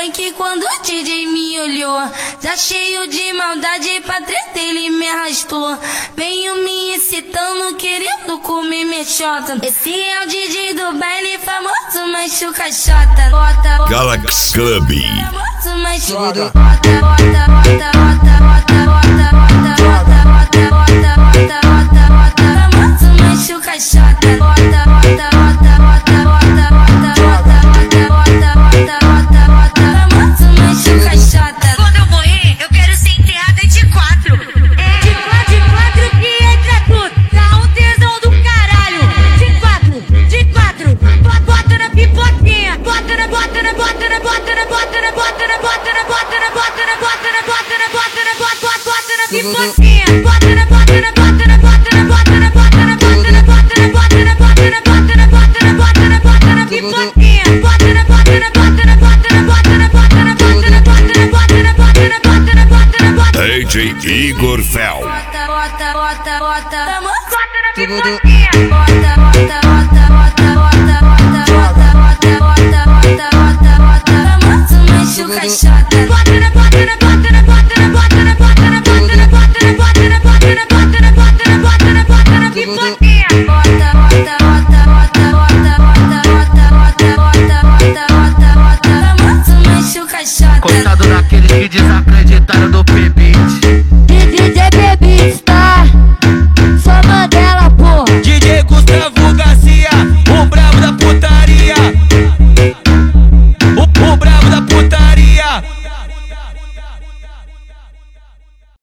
funk quando o DJ me olhou. Já cheio de maldade pra treta ele me arrastou. Veio me excitando, querendo comer minha xota. Esse é o DJ do baile famoso, mas chuca-chota. Bota, Galaxy Club. famoso, mas Joga. bota, bota, bota, bota, bota, bota, bota, bota, bota, bota, bota, bota, famoso, mas chuca-chota. Bota, bota, bota, bota, bota, bota, bota, bota, bota, bota, bota, famoso, mas chuca-chota. Quando eu morrer, eu quero ser enterrada de quatro. De quatro que entra tudo. Dá um tesão do caralho. De quatro. Bota na pipoquinha. Bota na pipoquinha. Bota na pipoquinha. DJ Igor Fel. Bota, bota, bota, bota, bota, Bota na Tudo. pipoquinha. bota, bota, bota, bota.